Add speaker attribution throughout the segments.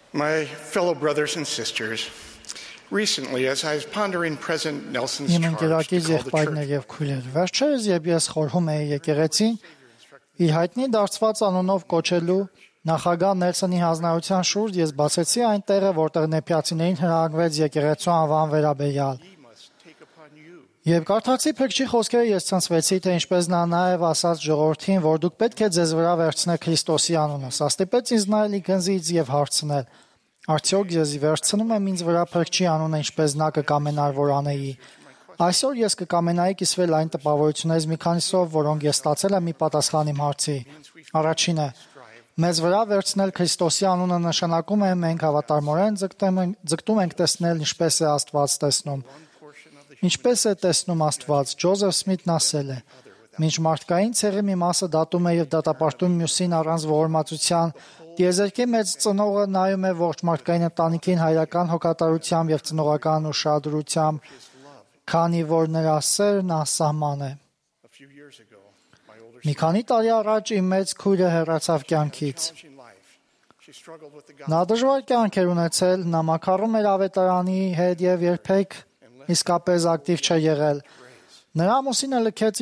Speaker 1: My fellow brothers and sisters, recently, as I was pondering President Nelson's
Speaker 2: Իմ
Speaker 1: charge to
Speaker 2: ընկերակից
Speaker 1: call the
Speaker 2: եղբայրներ
Speaker 1: church
Speaker 2: եւ քույրեր, վերջերս երբ ես խորհում էի եկեղեցին, իր հայտնի դարձված անունով կոչելու նախագահ Նելսոնի հանձնարարության շուրջ ես բացեցի այն տեղը, որտեղ նեփյացիներին հրահանգվեց եկեղեցու անվան վերաբերյալ։ Եվ կարդացի փրկչի խոսքերը ես ցնցվեցի, թե ինչպես նա նաև ասաց ժողովրդին, որ դուք պետք է ձեզ վրա վերցնեք Քրիստոսի անունը։ Սա ստիպեց ինձ նայել գնձից եւ հարցնել. արդյոք ես վերցնում եմ ինձ վրա փրկչի անունը, ինչպես նա կկամենար, որ անեի։ Այսօր ես կկամենայի կիսվել այն տպավորություններից մի քանիսով, որոնք ես ստացել եմ մի պատասխան իմ հարցի։ Առաջինը. մեզ վրա վերցնել Քրիստոսի անունը նշանակում է մենք հավատարմորեն ձգտում ենք տեսնել ինչպես է Աստված տեսնում։ Ինչպես է տեսնում Աստված, Ջոզեֆ Սմիթն ասել է. մինչ մարդկային ցեղի մի մասը դատում է եւ դատապարտում մյուսին առանց ողորմածության, տիեզերքի մեծ ծնողը նայում է ողջ մարդկային ընտանիքին հայրական հոգատարությամբ եւ ծնողական ուշադրությամբ, քանի որ նրա սերն ասահման է։ Մի քանի տարի առաջ իմ մեծ քույրը հեռացավ կյանքից։ Նա դժվար կյանք էր ունեցել, նա մաքարում էր ավետարանի հետ եւ երբեք իսկապես ակտիվ չէր եղել։ Նրա ամուսինը լքեց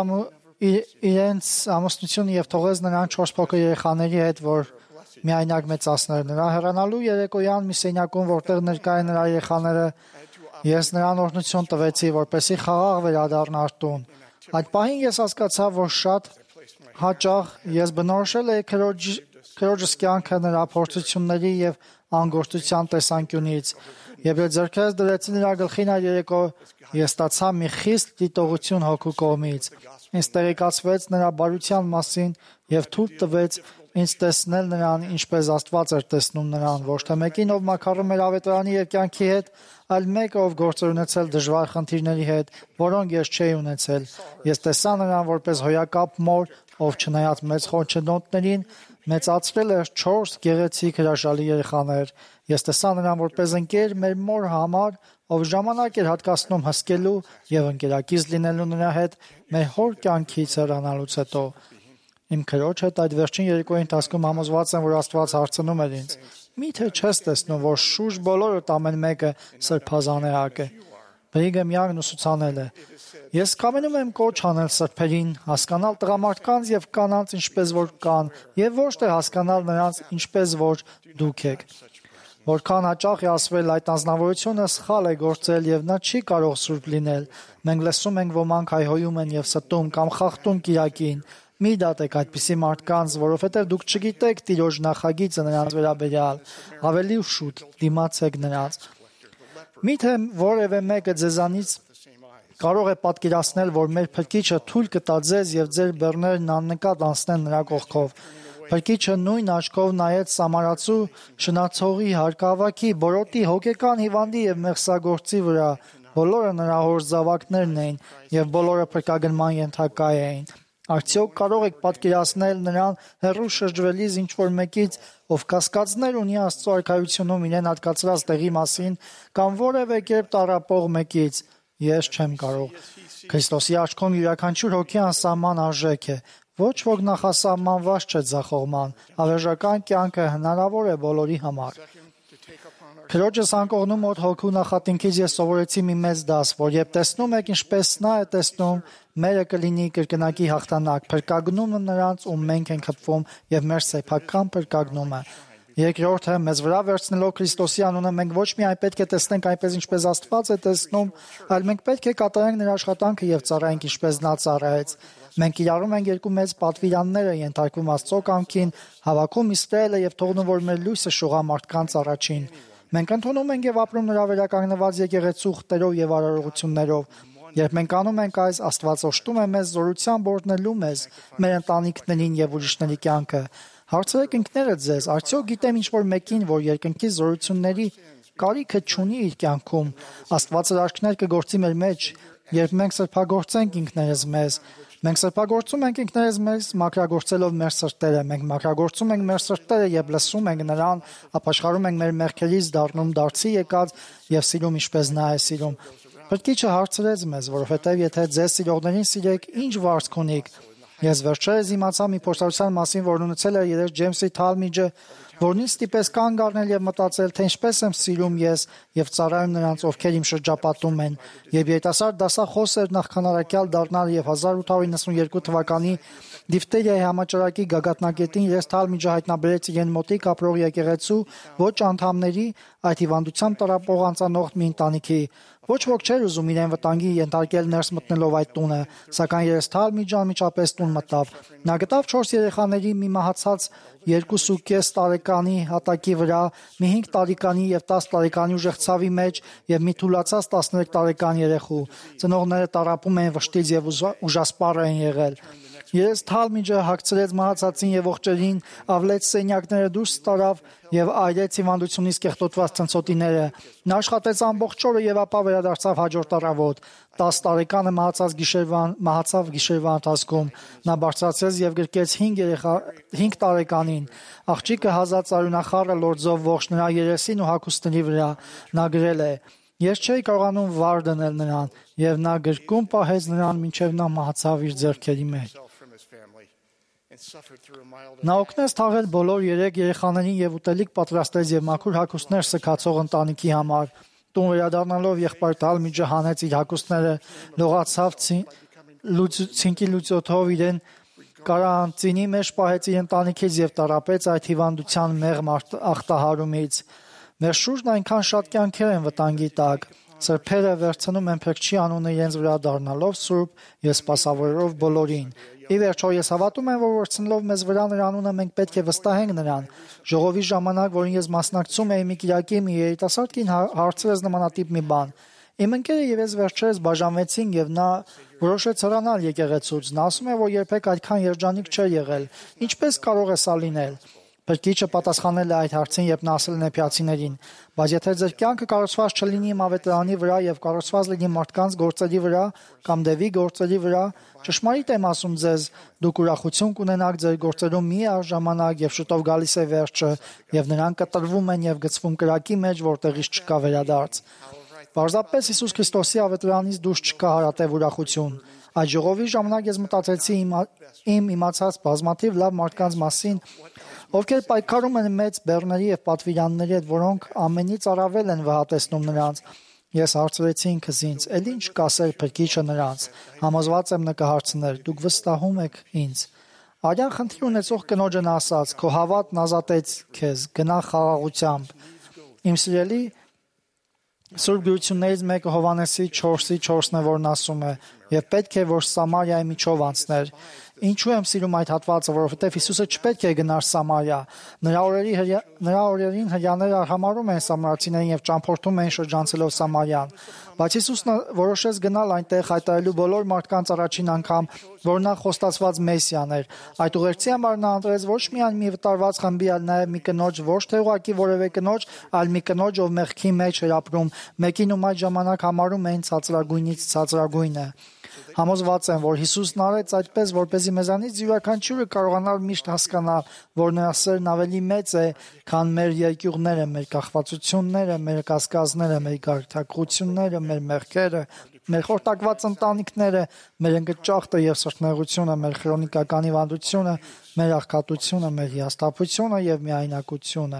Speaker 2: իրենց ամուսնությունը եւ թողեց նրան 4 փոքր երեխաների հետ, որ միայնակ մեծացներ։ Նրա հեռանալու երեկոյան մի սենյակում, որտեղ ներկա են նրա երեխաները, ես նրան օրհնություն տվեցի, որպեսզի խաղաղ վերադառնար տուն։ Այդ պահին ես հասկացա, որ շատ հաճախ ես բնորոշել էի քրոջս կյանքը նրա փորձությունների եւ անգործության տեսանկյունից։ Եվ ձեռքերս դրեցի նրա գլխին այդ երեկո, ես ստացա մի խիստ դիտողություն հոգու կողմից։ Ինձ տեղեկացվեց նրա բարության մասին եւ թույլ տվեց ինձ տեսնել նրան, ինչպես Աստված էր տեսնում նրան, ոչ թե մեկին, ով մաքարում էր ավետարանի եւ կյանքի հետ, այլ մեկը, ով գործ էր ունեցել դժվար խնդիրների հետ, որոնք ես չէի ունեցել։ Ես տեսա նրան որպես հոյակապ մոր, ով չնայած մեծ խոչընդոտներին, մեծացրել էր 4 գեղեցիկ հրաշալի երեխաներ։ Ես տեսա նրան որպես ընկեր մեր մոր համար, ով ժամանակ էր հատկացնում հսկելու եւ ընկերակից լինելու նրա հետ մեր հոր կյանքից հեռանալուց հետո։ Իմ քրոջ հետ այդ վերջին երեկոյի ընթացքում համոզված եմ, որ Աստված հարցնում էր ինձ. «Միթե չես տեսնում, որ շուրջ բոլորդ ամեն մեկը սրբազաներակ է»։ Բրիգեմյանն ուսուցանել է. «Ես կամենում եմ կոչ անել սրբերին, հասկանալ տղամարդկանց եւ կանանց ինչպես որ կան, եւ ոչ թե հասկանալ նրանց ինչպես որ դուք եք»։ Որքան հաճախ է ասվել այդ անձնավորությունը սխալ է գործել եւ նա չի կարող սուրբ լինել։ Մենք լսում ենք ոմանք հայհոյում են եւ ստում կամ խախտում կիրակին։ Մի դատեք այդպիսի մարդկանց, որովհետև դուք չգիտեք Տիրոջ նախագիծը նրանց վերաբերյալ, ավելի շուտ դիմացեք նրանց։ Միթե որևէ մեկը ձեզանից կարող է պատկերացնել, որ մեր Փրկիչը թույլ կտա ձեզ եւ ձեր բեռներն աննկատ անցնեն նրա կողքով։ Փրկիչը նույն աչքով նայեց Սամարացու շնացողի, հարկավակի, բորոտի, հոգեկան հիվանդի եւ մեղսագործի վրա։ Բոլորը նրա հոր զավակներն էին եւ բոլորը փրկագնման ենթակա էին։ Արդյոք կարող եք պատկերացնել նրան հեռու շրջվելիս ինչ-որ մեկից, ով կասկածներ ունի Աստծո արքայությունում իրեն հատկացրած տեղի մասին, կամ որևէ կերպ տառապող մեկից։ Ես չեմ կարող։ Քրիստոսի աչքում յուրաքանչյուր հոգի անսահման արժեք է։ Ոչ ոք նախասահմանված չէ ձախողման։ Հավերժական կյանքը հնարավոր է բոլորի համար։ Քրոջս անկողնում մոտ հոգու նախատինքից ես սովորեցի մի մեծ դաս, որ երբ տեսնում եք ինչպես նա է տեսնում, մերը կլինի կրկնակի հաղթանակ, փրկագնումը նրանց, ում մենք ենք հպվում եւ մեր սեփական փրկագնումը։ Երկրորդը, մեզ վրա վերցնելով Քրիստոսի անունը մենք ոչ միայն պետք է տեսնենք այնպես ինչպես Աստված է տեսնում, այլ մենք պետք է կատարենք նրա աշխատանքը եւ ծառայենք ինչպես նա ծառայեց։ Մենք իրարում ենք երկու մեծ պատվիրանները, ենթարկվում Աստծո կամքին, հավաքում Իսրայելը եւ թողնում որ մեր լույսը շողա մարդկանց առաջին։ Մենք ընդունում ենք եւ ապրում նրա վերականգնված եկեղեցու խտերով եւ արարողություններով։ Երբ մենք անում ենք այս, Աստված օժտում է մեզ զորությամբ օրհնելու մեզ, մեր ընտանիքներին եւ ուրիշների կյանքը։ Հարցրեք ինքներդ ձեզ, արդյոք գիտեմ ինչ-որ մեկին, որ երկնքի զորությունների կարիքը չունի իր կյանքում։ Աստված արարքներ կգործի մեր մեջ, երբ մենք սրբագործենք ինքներս մեզ։ Մենք սրբագործում ենք ինքներս մեզ մաքրագործելով մեր սրտերը։ Մենք մաքրագործում ենք մեր սրտերը եւ լսում ենք նրան, ապաշխարում ենք մեր մեղքերից, դառնում դարձի եկած եւ սիրում ինչպես նա է սիրում։ Փրկիչը հարցրեց մեզ, որովհետև եթե ձեզ սիրողներին սիրեք, ինչ վարձք ունիք։ Ես վերջերս իմացա մի փորձառության մասին, որն ունեցել է երես Ջեյմսի Թալմիջը, որն ինձ ստիպեց կանգ առնել եւ մտածել, թե ինչպես եմ սիրում ես եւ ծառայում նրանց, ովքեր իմ շրջապատում են։ Երբ երիտասարդ դասախոս էր նախքան առաքյալ դառնալ եւ 1892 թվականի դիֆթերիայի համաճարակի գագաթնակետին երես Թալմիջը հայտնաբերեց իրեն մոտիկ ապրող եկեղեցու ոչ անդամների այդ հիվանդությամբ տառապող անծանոթ մի ընտանիքի։ Ոչ ոք չէր ուզում իրեն վտանգի ենթարկել ներս մտնելով այդ տունը, սակայն երես Թալմիջը անմիջապես տուն մտավ։ Նա գտավ 4 երեխաների մի մահացած 2.5 տարեկանի հատակի վրա, մի 5 տարեկանի եւ 10 տարեկանի ուժեղցավի մեջ եւ մի թուլացած 13 տարեկան երեխու։ Ծնողները տառապում էին վշտից եւ ուժասպառ էին եղել։ Երես Թալմիջը հագցրեց մահացածին եւ ողջերին, ավլեց սենյակները դուրս տարավ եւ այրեց հիվանդությունից կեղտոտված ցնցոտիները։ Նա աշխատեց ամբողջ օրը եւ ապա վերադարձավ հաջորդ առավոտ։ 10 տարեկանը մահացավ գիշերվա ընթացքում։ Նա բարձրացրեց եւ գրկեց 5 տարեկանին։ Աղջիկը հազած արյունախառը լորձով ողջ նրա երեսին ու հագուստների վրա։ Նա գրել է. Ես չէի կարողանում վար դնել նրան, եւ նա գրկում պահեց նրան մինչեւ նա մահացավ իր ձեռքերի մեջ։ Նա օգնեց թաղել բոլոր 3 երեխաներին եւ ուտելիք պատրաստեց եւ մաքուր հագուստներ սքացող ընտանիքի համար։ Տուն վերադառնալով եղբայր Թալմիջը հանեց իր հագուստները, լողացավ ցինկի լուծյոթով իրեն կարանտինի մեջ պահեց իր ընտանիքից եւ տառապեց այդ հիվանդության մեղմ ախտահարումից։ Մեր շուրջն այնքան շատ կյանքեր են վտանգի տակ։ Սրբերը վերցնում են Փրկչի անունը իրենց վրա դառնալով սուրբ եւ սպասավորելով բոլորին։ Ի վերջո ես հավատում եմ, որ վերցնելով մեզ վրա նրա անունը մենք պետք է վստահենք նրան։ Ժողովի ժամանակ, որին ես մասնակցում էի, մի կիրակի մի երիտասարդ կին հարցրեց նմանատիպ մի բան։ Իմ ընկերը եւ ես վերջերս բաժանվեցինք եւ նա որոշեց հեռանալ եկեղեցուց։ Նա ասում է, որ երբեք այդքան երջանիկ չէր եղել։ Ինչպես կարող է սա լինել։ Փրկիչը պատասխանել է այդ հարցին, երբ նա ասել է Նեփիացիներին. բայց եթե ձեր կյանքը կառուցված չլինի իմ ավետարանի վրա եւ կառուցված լինի մարդկանց գործերի վրա կամ դեպի գործերի վրա, ճշմարիտ եմ ասում ձեզ, դուք ուրախություն կունենաք ձեր գործերում մի ժամանակ եւ շուտով գալիս է վերջը եւ նրանք կտրվում են եւ գցվում կրակի մեջ, որտեղից չկա վերադարձ։ Պարզապես Հիսուս Քրիստոսի ավետարանից դուրս չկա հարատև ուրախություն։ Այդ ժողովի ժամանակ ես մտածեցի իմ իմացած բազմաթիվ լավ մարդկանց մասին, ովքեր պայքարում են մեծ բեռների եւ պատվիրանների հետ, որոնք ամենից առավել են վհատեցնում նրանց։ Ես հարցրեցի ինքս ինձ. «Էլ ինչ կասեր Փրկիչը նրանց»։ Համոզված եմ նա կհարցներ. «Դուք վստահում եք ինձ»։ Արյան խնդիր ունեցող կնոջն ասաց. «Քո հավատն ազատեց քեզ, գնա խաղաղությամբ»։ Իմ սիրելի Սուրբ գրություններից մեկը Հովհաննեսի 4:4-ն է, որն ասում է. «Եվ պետք է, որ Սամարիայի միջով անցներ»։ Ինչու եմ սիրում այդ հատվածը, որովհետև Հիսուսը չպետք է գնար Սամարիա։ Նրա օրերին հրեաները համարում են սամարացիներին եւ ճամփորդում էին շրջանցելով Սամարիան։ Բայց Հիսուսն որոշեց գնալ այնտեղ հայտարարելու բոլոր մարդկանց առաջին անգամ, որ նա խոստացված Մեսիան էր։ Այդ ուղերձի համար նա ընտրեց ոչ միայն մի վտարված խմբի, այլ նաեւ մի կնոջ, ոչ թե ուղղակի որևէ կնոջ, այլ մի կնոջ, ով մեղքի մեջ էր ապրում, մեկին ում այդ ժամանակ համարում էին ցածրագույնից ցածրագույնը։ Համոզված եմ, որ Հիսուսն արեց այդպես, որպեսզի մեզանից յուրաքանչյուրը կարողանալ միշտ հասկանալ, որ նրա սերն ավելի մեծ է, քան մեր երկյուղները, մեր կախվածությունները, մեր կասկածները, մեր գաղթակությունները, մեր մեղքերը, մեր խորտակված ընտանիքները, մեր ընկճախտը եւ սրտնեղությունը, մեր քրոնիկական հիվանդությունը, մեր աղքատությունը, մեր հիասթափությունը եւ միայնակությունը։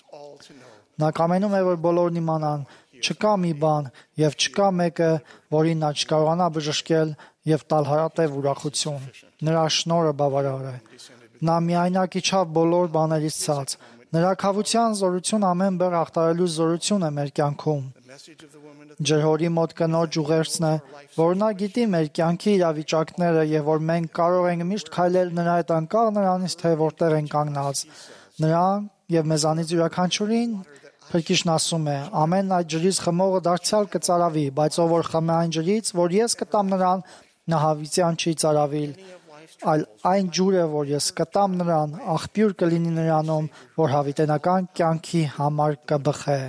Speaker 2: Նա կամենում է, որ բոլորն իմանան, չկա մի բան եւ չկա մեկը, որին նա չկարողանա բժշկել եւ տալ հարատև ուրախություն։ Նրա շնորհը բավարար է։ Նա միայնակ իջավ բոլոր բաներից ցած։ Նրա քավության զորություն ամեն բեռ ախտարելու զորություն է մեր կյանքում։ Ջրհորի մոտ կնոջ ուղերձն է, որ նա գիտի մեր կյանքի իրավիճակները եւ որ մենք կարող ենք միշտ քայլել նրա հետ անկախ նրանից, թե որտեղ ենք կանգնած։ Նրան եւ մեզանից յուրաքանչյուրին Փրկիչն ասում է. «Ամեն այդ ջրից խմողը դարձյալ կծարավի, բայց ով որ խմե այն ջրից, որ ես կտամ նրան, նա հավիտյան չի ծարավիլ, այլ այն ջուրը, որ ես կտամ նրան, աղբյուր կլինի նրանում, որ հավիտենական կյանքի համար կբխե»։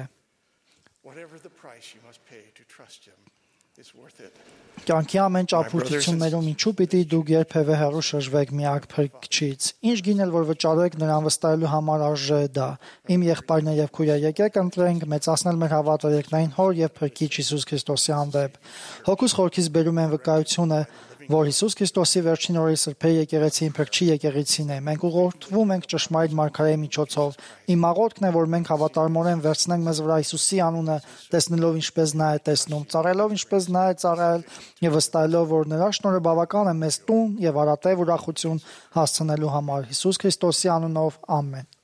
Speaker 2: Կյանքի ամեն ճամփորդություններում ինչու պիտի դուք երբևէ հեռու շրջվեք միակ Փրկչից։ Ինչ գինել որ վճարեք նրան վստահելու համար արժե դա։ Իմ եղբայրներ եւ քույրեր, եկեք ընտրենք մեծացնել մեր հավատը երկնային Հոր եւ Փրկիչ Հիսուս Քրիստոսի հանդեպ։ Հոգուս խորքից բերում են վկայությունը, որ Հիսուս Քրիստոսի վերջին օրի սրբե եկեղեցին փրկչի եկեղեցին է։ Մենք ուղղորդվում ենք ճշմարիտ մարգարեի միջոցով։ Իմ աղոթքն է, որ մենք հավատարմորեն վերցնենք մեզ վրա Հիսուսի անունը, տեսնելով ինչպես նա է տեսնում, ծառայելով ինչպես նա է ծառայել եւ վստահելով, որ նրա շնորհը բավական է մեզ տուն եւ հարատև ուրախություն հասցնելու համար։ Հիսուս Քրիստոսի անունով ամեն։